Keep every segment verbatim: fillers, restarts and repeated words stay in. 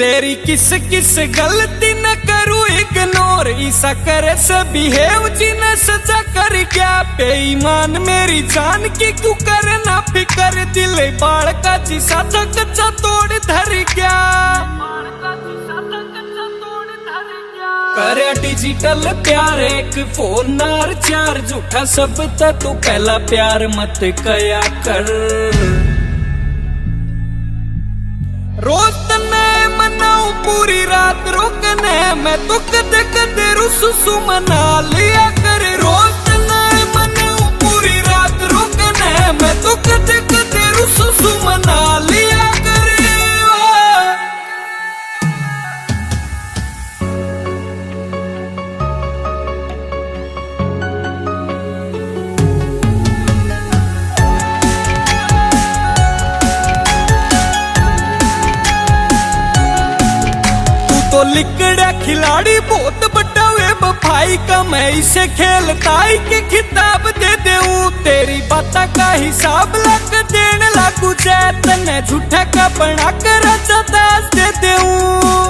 तेरी किस किस गलती न करूँ इग्नोर, ऐसा करे से बिहेव जिन्हें सजा कर क्या। बेईमान मेरी जान की क्यों करे ना फिकर, दिल बाढ़ का जिसा कच्चा तोड़ धर क्या। करे डिजिटल प्यार एक फोन और चार, झूठा सब तू पहला प्यार मत कया कर। रोज तने मनाऊं पूरी रात रोकने मैं तो कदे कदे रुसु मना लिया कर। रोज तने मनाऊं पूरी रात रोकने मैं तो कदे कदे रुसु मना लिया कर। तो लिकड़ा खिलाड़ी बहुत बड़ा वे बफाई का, मैं इसे खेलता ही के खिताब दे दूं। तेरी बाता का हिसाब लग देने लागू चैतन, झूठा का बना कर दास दे दूं।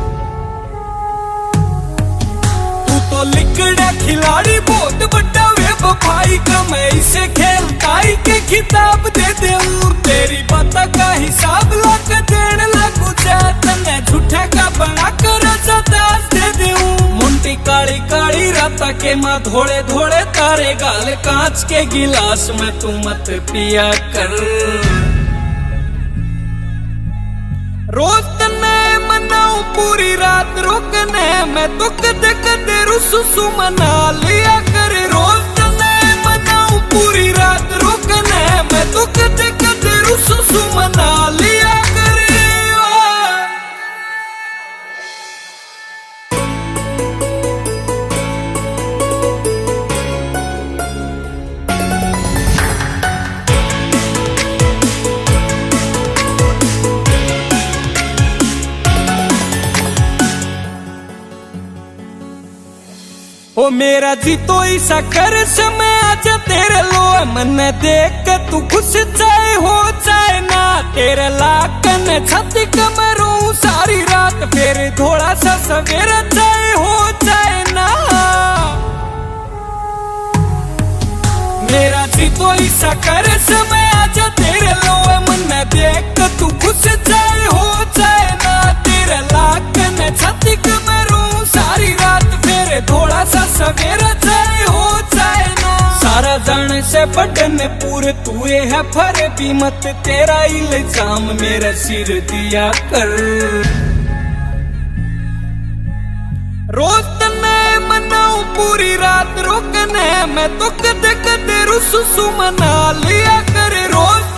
तू तो लिकड़ा खिलाड़ी बहुत बड़ा वे बफाई का, मैं इसे खेलता ही के खिताब दे दूं। तेरी बाता का हिसाब लग देने लागू चैतन, झूठा का बना कर दास दे दूं। मुंटी काली काली राता के माँ धोड़े धोड़े तारे गाल, कांच के गिलास में तू मत पिया कर। रोज तने मनाऊं पूरी रात रोकने मैं तो कदे कदे रुसु मना लिया कर। रोज तने मनाऊं पूरी रात रोकने मैं तो कदे कदे रुसु मना लिया कर। ओ मेरा जी तो ऐसा कर समय आजा तेरे लो, मन देख के तू खुश चाहे हो चाहे ना। तेरे लाकन छाती कमरों सारी रात, फिर थोड़ा सा सवेरा चाहे हो चाहे ना। मेरा जी तो ऐसा कर समय आजा तेरे लो, मन देख के तू खुश चाहे हो चाहे ना। तेरे लाकन छाती कमरों सारी रात, फिर थोड़ा सा सवेरा चाहे हो चाहे ना। सारा जाने से बटन पूरे तू है फर भी मत, तेरा इल्जाम मेरा सिर दिया कर। रोज तने मनाऊं पूरी रात रोकने मैं तो कदे कदे रुसु मना लिया कर। रोज